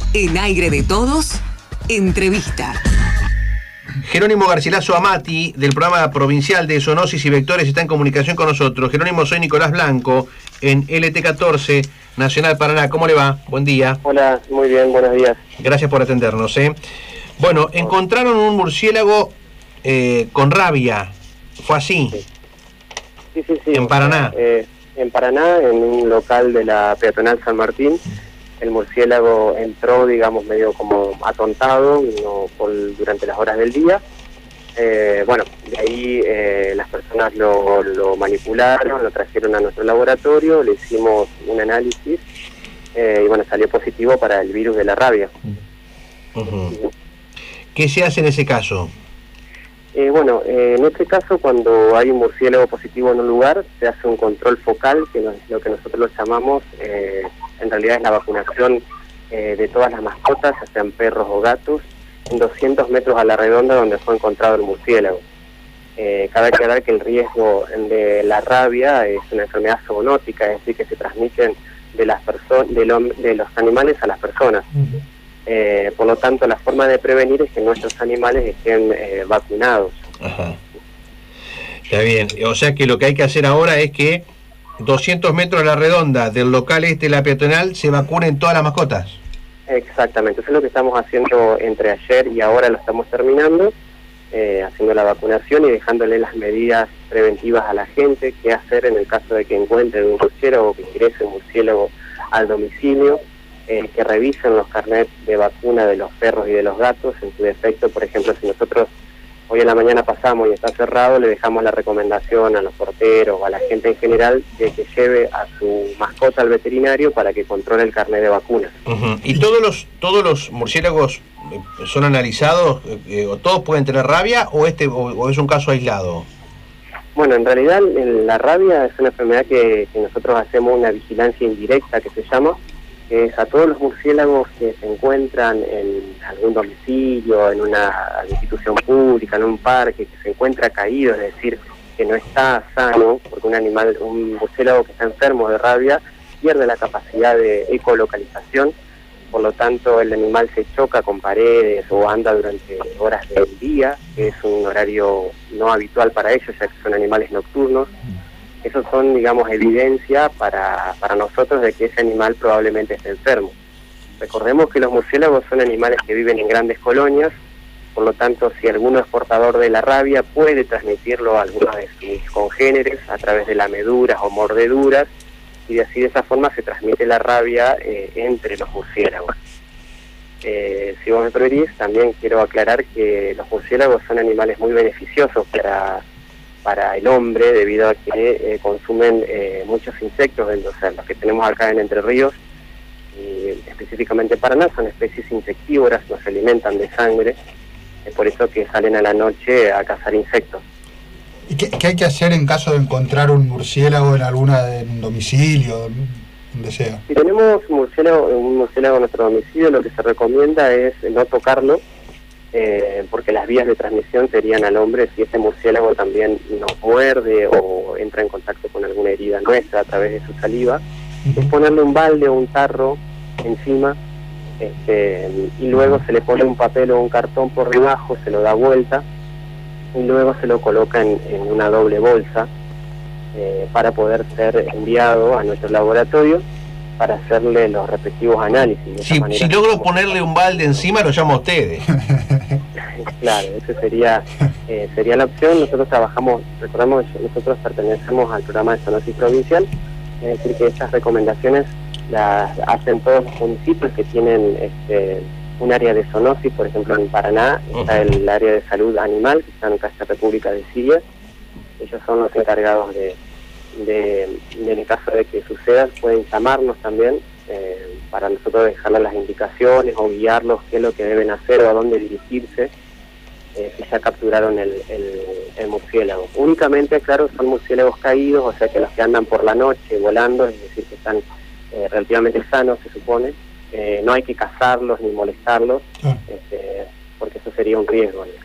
En Aire de Todos, entrevista. Jerónimo Garcilaso Amati, del programa provincial de Zoonosis y Vectores, está en comunicación con nosotros. Jerónimo, soy Nicolás Blanco, en LT14, Nacional Paraná. ¿Cómo le va? Buen día. Hola, muy bien, buenos días. Gracias por atendernos. Bueno, encontraron un murciélago con rabia. ¿Fue así? Sí. ¿En Paraná? En Paraná, en un local de la peatonal San Martín. El murciélago entró, digamos, medio como atontado durante las horas del día. Bueno, de ahí las personas lo manipularon, lo trajeron a nuestro laboratorio, le hicimos un análisis y bueno, salió positivo para el virus de la rabia. Uh-huh. ¿Qué se hace en ese caso? Bueno, en este caso, cuando hay un murciélago positivo en un lugar, se hace un control focal, que es lo que nosotros lo llamamos, en realidad es la vacunación de todas las mascotas, ya sean perros o gatos, en 200 metros a la redonda donde fue encontrado el murciélago. Cabe aclarar que el riesgo de la rabia es una enfermedad zoonótica, es decir, que se transmiten de los animales a las personas. Uh-huh. Por lo tanto, la forma de prevenir es que nuestros animales estén vacunados. Ajá. Está bien. O sea que lo que hay que hacer ahora es que 200 metros a la redonda del local la peatonal, se vacunen todas las mascotas. Exactamente. Eso es lo que estamos haciendo entre ayer y ahora lo estamos terminando, haciendo la vacunación y dejándole las medidas preventivas a la gente, qué hacer en el caso de que encuentren un murciélago, que ingrese un murciélago al domicilio. Que revisen los carnets de vacuna de los perros y de los gatos. En su defecto, por ejemplo, si nosotros hoy en la mañana pasamos y está cerrado, le dejamos la recomendación a los porteros o a la gente en general de que lleve a su mascota al veterinario para que controle el carnet de vacunas. Uh-huh. ¿Y todos los murciélagos son analizados, o todos pueden tener rabia, o es un caso aislado? Bueno, en realidad la rabia es una enfermedad que nosotros hacemos una vigilancia indirecta, que se llama, es a todos los murciélagos que se encuentran en algún domicilio, en una institución pública, en un parque, que se encuentra caído, es decir, que no está sano, porque un murciélago que está enfermo de rabia pierde la capacidad de ecolocalización, por lo tanto el animal se choca con paredes o anda durante horas del día, que es un horario no habitual para ellos, ya que son animales nocturnos. Esos son, digamos, evidencia para nosotros de que ese animal probablemente esté enfermo. Recordemos que los murciélagos son animales que viven en grandes colonias, por lo tanto, si alguno es portador de la rabia, puede transmitirlo a algunos de sus congéneres a través de lameduras o mordeduras, y así de esa forma se transmite la rabia entre los murciélagos. Si vos me permitís, también quiero aclarar que los murciélagos son animales muy beneficiosos para el hombre, debido a que consumen muchos insectos, o sea, los que tenemos acá en Entre Ríos, y específicamente Paraná, son especies insectívoras, nos alimentan de sangre, es por eso que salen a la noche a cazar insectos. ¿Y qué hay que hacer en caso de encontrar un murciélago en un domicilio, donde sea? Si tenemos un murciélago en nuestro domicilio, lo que se recomienda es no tocarlo, porque las vías de transmisión serían al hombre si ese murciélago también nos muerde o entra en contacto con alguna herida nuestra a través de su saliva. Es ponerle un balde o un tarro encima, y luego se le pone un papel o un cartón por debajo, se lo da vuelta y luego se lo coloca en una doble bolsa para poder ser enviado a nuestro laboratorio para hacerle los respectivos análisis. Si logro ponerle un balde encima, lo llamo a ustedes. Claro, esa sería la opción. Nosotros nosotros pertenecemos al programa de Zoonosis Provincial, es decir, que estas recomendaciones las hacen todos los municipios que tienen un área de zoonosis. Por ejemplo, en Paraná está el área de salud animal, que está en la República de Siria. Ellos son los encargados en el caso de que suceda, pueden llamarnos también para nosotros dejarles las indicaciones o guiarlos qué es lo que deben hacer o a dónde dirigirse si ya capturaron el murciélago. Únicamente, claro, son murciélagos caídos, o sea que los que andan por la noche volando, es decir, que están relativamente sanos, se supone. No hay que cazarlos ni molestarlos, porque eso sería un riesgo en el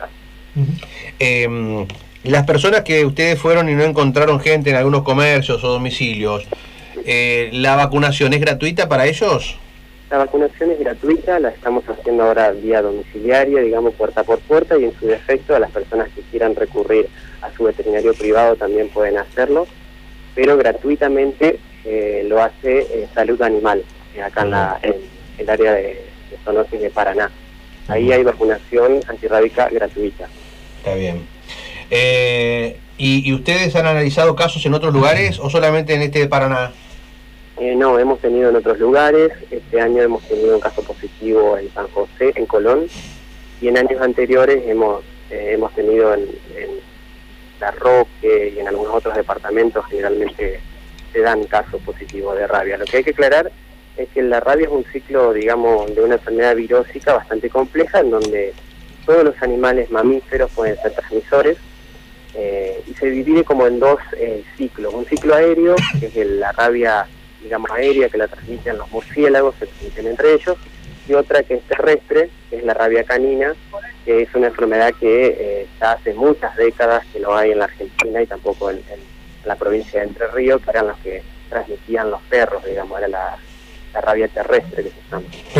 caso. Las personas que ustedes fueron y no encontraron gente en algunos comercios o domicilios, ¿la vacunación es gratuita para ellos? La vacunación es gratuita, la estamos haciendo ahora vía domiciliaria, digamos puerta por puerta, y en su defecto a las personas que quieran recurrir a su veterinario privado también pueden hacerlo, pero gratuitamente lo hace Salud Animal, acá en el área de zoonosis de Paraná. Ahí hay vacunación antirrábica gratuita. Está bien. ¿Y ustedes han analizado casos en otros lugares o solamente en este de Paraná? No, hemos tenido en otros lugares. Este año hemos tenido un caso positivo en San José, en Colón, y en años anteriores hemos tenido en La Roque y en algunos otros departamentos. Generalmente se dan casos positivos de rabia. Lo que hay que aclarar es que la rabia es un ciclo, digamos, de una enfermedad virósica bastante compleja, en donde todos los animales mamíferos pueden ser transmisores, y se divide como en dos ciclos. Un ciclo aéreo, que es la rabia, digamos, aérea, que la transmiten los murciélagos, se transmiten entre ellos, y otra que es terrestre, que es la rabia canina, que es una enfermedad que ya hace muchas décadas que no hay en la Argentina y tampoco en la provincia de Entre Ríos, que eran los que transmitían los perros, digamos, era la rabia terrestre que se llama.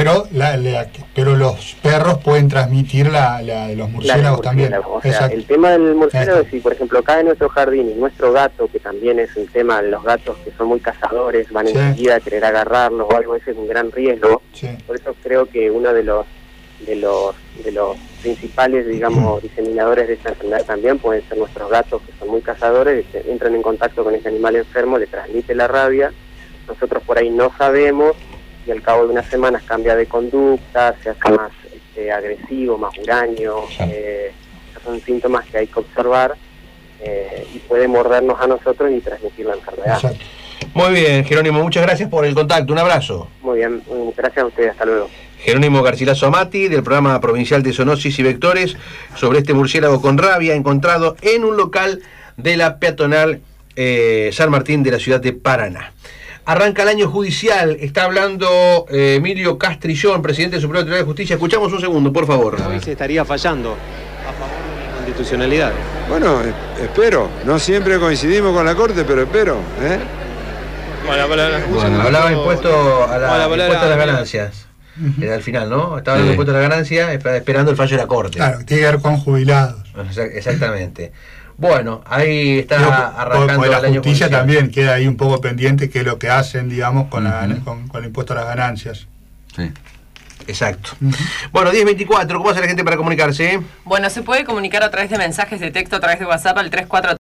Pero los perros pueden transmitir la de los murciélagos también. O sea, el tema del murciélago es si, por ejemplo, acá en nuestro jardín y nuestro gato, que también es un tema de los gatos que son muy cazadores, van enseguida a querer agarrarlos o algo, ese es un gran riesgo. Sí. Por eso creo que uno de los principales, digamos, diseminadores de esta enfermedad también pueden ser nuestros gatos, que son muy cazadores, que entran en contacto con ese animal enfermo, le transmite la rabia. Nosotros por ahí no sabemos, y al cabo de unas semanas cambia de conducta, se hace más agresivo, más huraño. Esos son síntomas que hay que observar, y puede mordernos a nosotros y transmitir la enfermedad. Exacto. Muy bien, Jerónimo, muchas gracias por el contacto, un abrazo. Muy bien, gracias a ustedes, hasta luego. Jerónimo Garcilaso Amati, del programa provincial de zoonosis y vectores, sobre este murciélago con rabia encontrado en un local de la peatonal San Martín de la ciudad de Paraná. Arranca el año judicial, está hablando Emilio Castrillón, presidente del Supremo Tribunal de Justicia. Escuchamos un segundo, por favor. Hoy se estaría fallando a favor de la constitucionalidad. Bueno, espero. No siempre coincidimos con la Corte, pero espero. Bueno, hablaba impuesto a las ganancias. Era al final, ¿no? Estaba hablando de impuesto a las ganancias, esperando el fallo de la Corte. Claro, tiene que ver con jubilados. Exactamente. Bueno, ahí está arrancando el año la justicia judicial. también queda ahí un poco pendiente, que es lo que hacen, digamos, con el impuesto a las ganancias. Sí. Exacto. Bueno, 10:24, ¿cómo hace la gente para comunicarse? Bueno, se puede comunicar a través de mensajes de texto, a través de WhatsApp al 34